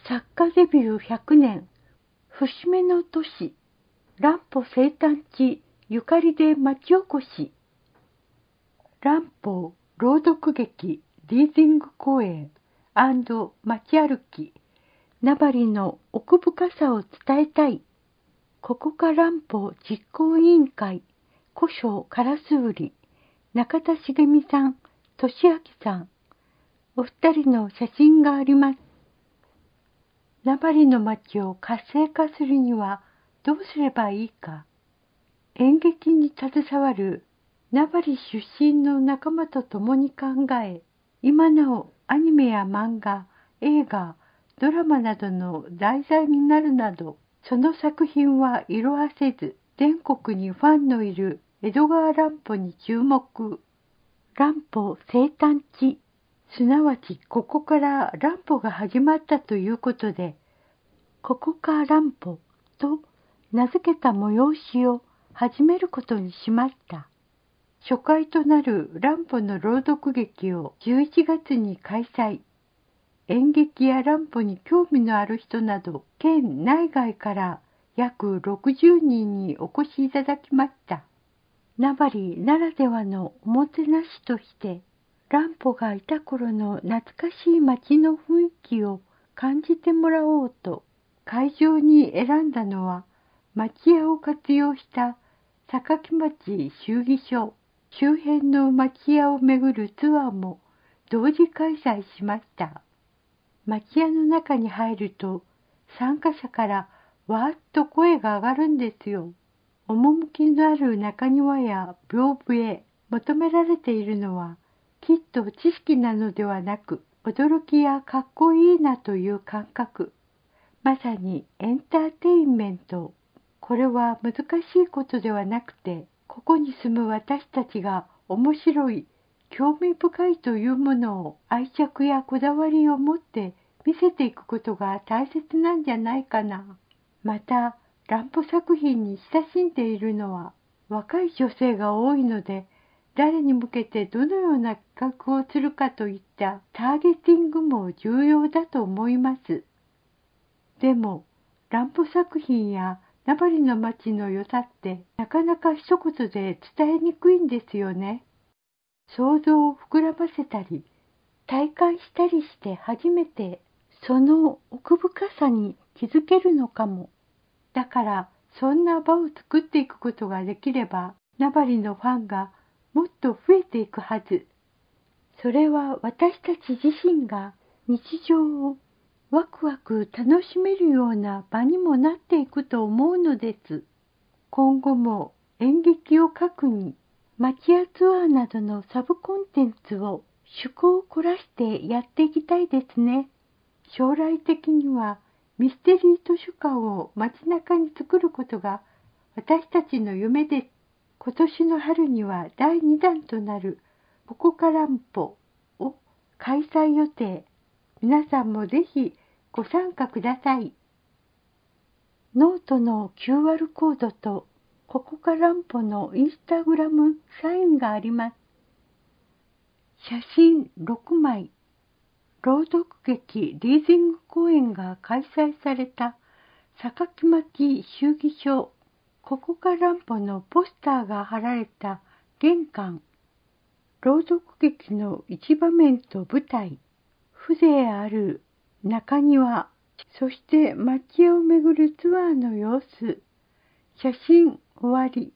作家デビュー100年、節目の年、乱歩生誕地ゆかりで町おこし。乱歩朗読劇リーディング公演&街歩き、名張の奥深さを伝えたい。ここか乱歩実行委員会、古書カラスウリ、中田茂美さん、俊明さん、お二人の写真があります。名張の町を活性化するにはどうすればいいか。演劇に携わる名張出身の仲間と共に考え、今なおアニメや漫画、映画、ドラマなどの題材になるなど、その作品は色あせず、全国にファンのいる江戸川乱歩に注目。乱歩生誕地、すなわちここから乱歩が始まったということで、ここか乱歩と名付けた催しを始めることにしました。初回となる乱歩の朗読劇を11月に開催。演劇や乱歩に興味のある人など、県内外から約60人にお越しいただきました。名張ならではのおもてなしとして、乱歩がいた頃の懐かしい街の雰囲気を感じてもらおうと、会場に選んだのは、町屋を活用した榊町集議所周辺の町屋を巡るツアーも同時開催しました。町屋の中に入ると、参加者からわーっと声が上がるんですよ。趣のある中庭や屏風へ求められているのは、きっと知識なのではなく、驚きやかっこいいなという感覚。まさにエンターテインメント。これは難しいことではなくて、ここに住む私たちが面白い、興味深いというものを愛着やこだわりを持って見せていくことが大切なんじゃないかな。また、乱歩作品に親しんでいるのは若い女性が多いので、誰に向けてどのような企画をするかといったターゲティングも重要だと思います。でも、乱歩作品や名張の町の良さってなかなか一言で伝えにくいんですよね。想像を膨らませたり、体感したりして初めてその奥深さに気づけるのかも。だからそんな場を作っていくことができれば、名張のファンがもっと増えていくはず。それは私たち自身が日常をワクワク楽しめるような場にもなっていくと思うのです。今後も演劇を核に町屋ツアーなどのサブコンテンツを趣向を凝らしてやっていきたいですね。将来的にはミステリー図書館を街中に作ることが私たちの夢です。今年の春には第2弾となるここか乱歩を開催予定。皆さんもぜひご参加ください。ノートの QR コードとここか乱歩のインスタグラムサインがあります。写真6枚。朗読劇リーディング公演が開催された榊町集議所ここか乱歩のポスターが貼られた玄関。朗読劇の一場面と舞台。風情ある中庭。そして町屋を巡るツアーの様子。写真終わり。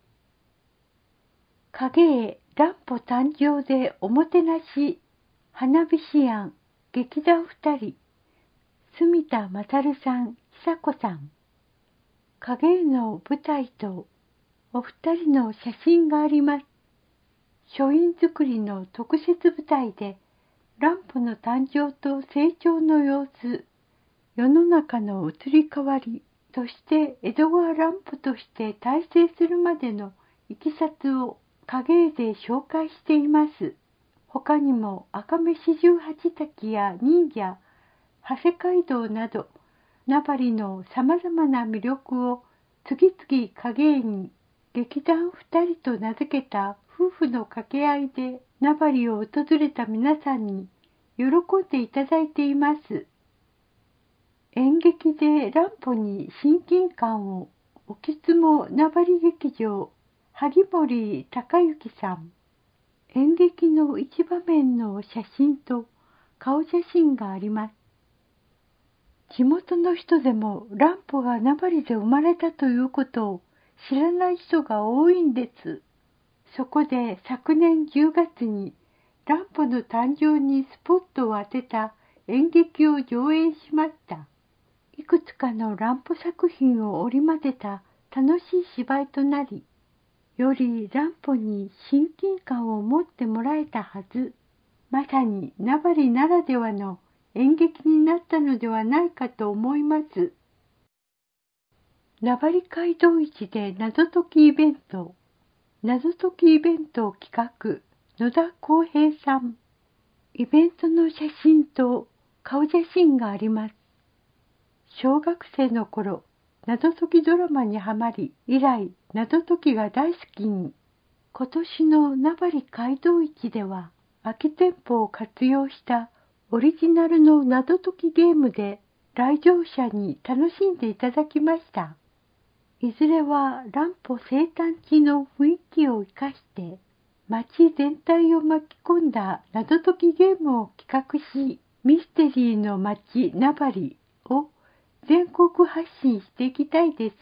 影絵乱歩誕生でおもてなし。花火師案劇団2人。住田勝さん、久子さん。影絵の舞台とお二人の写真があります。書院作りの特設舞台で乱歩の誕生と成長の様子、世の中の移り変わり、そして江戸川乱歩として大成するまでのいきさつを影絵で紹介しています。他にも赤目四十八滝や忍者、長谷街道など、名張のさまざまな魅力を次々影絵に劇団2人と名付けた夫婦の掛け合いで名張を訪れた皆さんに喜んでいただいています。 演劇で乱歩に親近感を置きつも名張劇場萩森孝之さん。演劇の一場面の写真と顔写真があります。地元の人でも乱歩が名張で生まれたということを知らない人が多いんです。そこで昨年10月に乱歩の誕生にスポットを当てた演劇を上演しました。いくつかの乱歩作品を織り交ぜた楽しい芝居となり、より乱歩に親近感を持ってもらえたはず。まさに名張ならではの演劇になったのではないかと思います。名張街道市で謎解きイベント。謎解きイベントを企画、野田浩平さん。イベントの写真と顔写真があります。小学生の頃、謎解きドラマにはまり、以来謎解きが大好きに。今年の名張街道市では、空き店舗を活用したオリジナルの謎解きゲームで来場者に楽しんでいただきました。いずれは乱歩生誕地の雰囲気を生かして街全体を巻き込んだ謎解きゲームを企画し、ミステリーの街名張を全国発信していきたいです。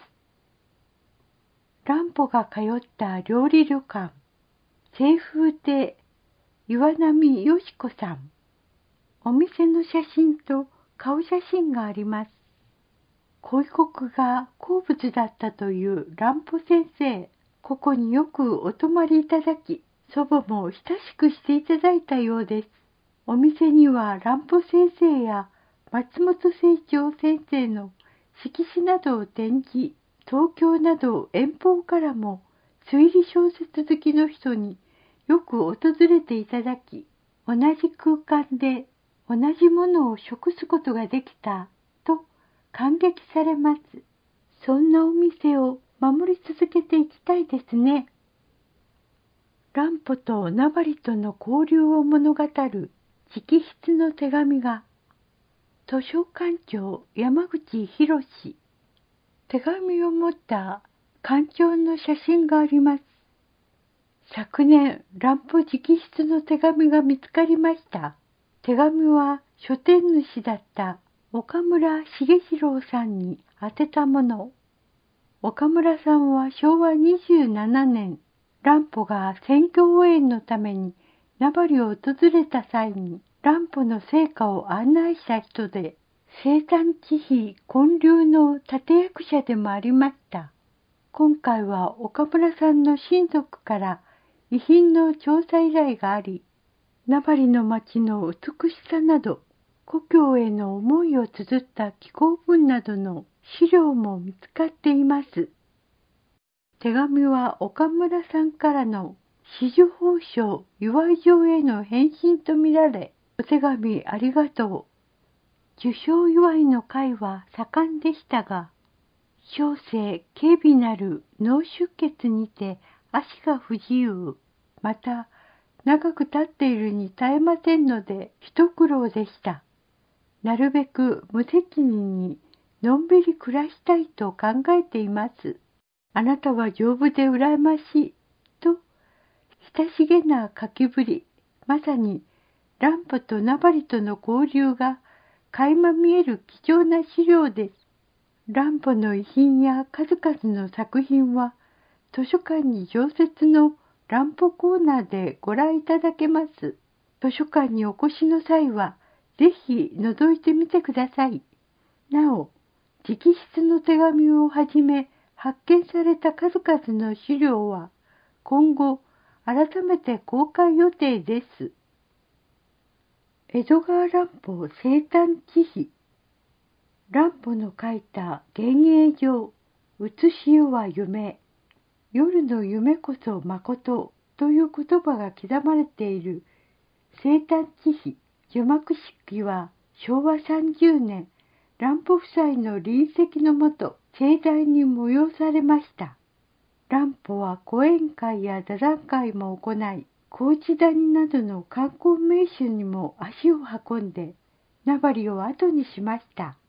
乱歩が通った料理旅館、清風亭岩波よし子さん。お店の写真と顔写真があります。恋国が好物だったという乱歩先生。ここによくお泊まりいただき、祖母も親しくしていただいたようです。お店には乱歩先生や松本清張先生の色紙などを展示、東京など遠方からも推理小説好きの人によく訪れていただき、同じ空間で同じものを食すことができたと感激されます。そんなお店を守り続けていきたいですね。乱歩と名張との交流を物語る直筆の手紙が、図書館長山口博。手紙を持った館長の写真があります。昨年、乱歩直筆の手紙が見つかりました。手紙は書店主だった岡村重弘さんに宛てたもの。岡村さんは昭和27年、乱歩が選挙応援のために名張を訪れた際に乱歩の成果を案内した人で、生誕地碑建立の立役者でもありました。今回は岡村さんの親族から遺品の調査依頼があり、名張の町の美しさなど、故郷への思いを綴った紀行文などの資料も見つかっています。手紙は岡村さんからの紫綬褒章祝い状への返信とみられ、お手紙ありがとう。受賞祝いの会は盛んでしたが、小生軽微なる脳出血にて足が不自由、また長く立っているに耐えませんので一苦労でした。なるべく無責任にのんびり暮らしたいと考えています。あなたは丈夫で羨ましい、と親しげな書きぶり、まさに乱歩と名張との交流が垣間見える貴重な資料です。乱歩の遺品や数々の作品は図書館に常設の乱歩コーナーでご覧いただけます。図書館にお越しの際はぜひ覗いてみてください。なお、直筆の手紙をはじめ発見された数々の資料は今後改めて公開予定です。江戸川乱歩生誕地碑。乱歩の書いた幻影状、写し世は夢、夜の夢こそ誠という言葉が刻まれている生誕地碑除幕式は昭和30年、乱歩夫妻の臨席のもと盛大に催されました。乱歩は講演会や座談会も行い、高知谷などの観光名所にも足を運んで、名張を後にしました。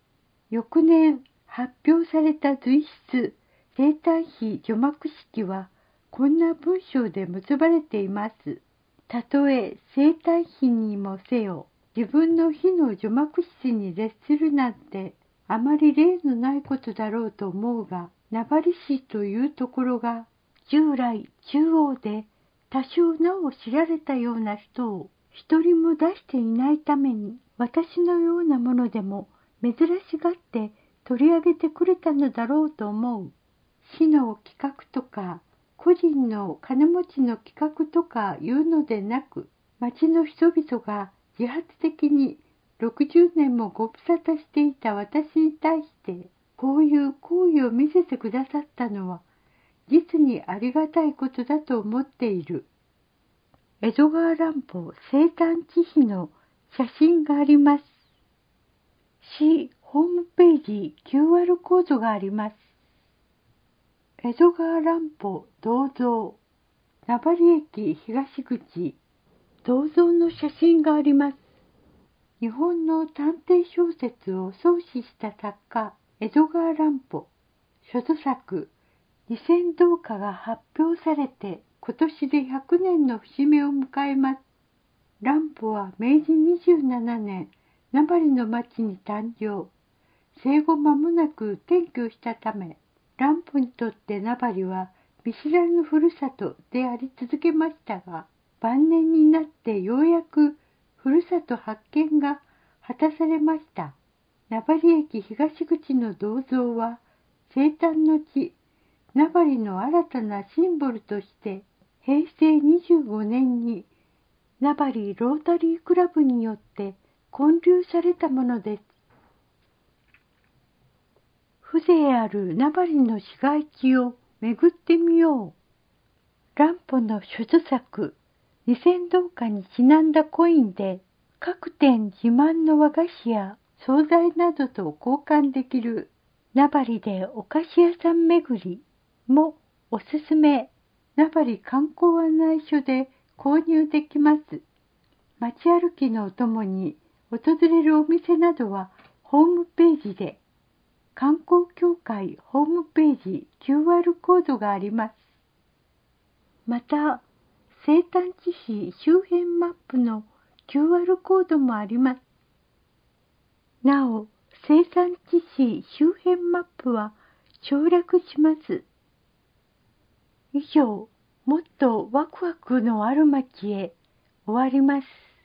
翌年発表された随筆生誕碑除幕式はこんな文章で結ばれています。たとえ生誕碑にもせよ、自分の碑の除幕式に絶するなんてあまり例のないことだろうと思うが、名張市というところが従来中央で多少名を知られたような人を一人も出していないために、私のようなものでも珍しがって取り上げてくれたのだろうと思う。市の企画とか個人の金持ちの企画とかいうのでなく、町の人々が自発的に60年もご無沙汰していた私に対してこういう行為を見せてくださったのは実にありがたいことだと思っている。江戸川乱歩生誕地碑の写真があります。市ホームページ QR コードがあります。江戸川乱歩銅像、名張駅東口、銅像の写真があります。日本の探偵小説を創始した作家、江戸川乱歩、所蔵作、2000同歌が発表されて、今年で100年の節目を迎えます。乱歩は明治27年、名張の町に誕生。生後間もなく転居したため、乱歩にとって名張は見知らぬふるさとであり続けましたが、晩年になってようやくふるさと発見が果たされました。名張駅東口の銅像は、生誕の地、名張の新たなシンボルとして、平成25年に名張ロータリークラブによって建立されたものです。風情ある名張の市街地を巡ってみよう。乱歩の所蔵作、2000同歌にちなんだコインで、各店自慢の和菓子や惣菜などと交換できる名張でお菓子屋さん巡りもおすすめ。名張観光案内所で購入できます。街歩きのお供に訪れるお店などはホームページで、観光協会ホームページ QR コードがあります。また、生誕地市周辺マップの QR コードもあります。なお、生誕地市周辺マップは省略します。以上、もっとワクワクのある街へ終わります。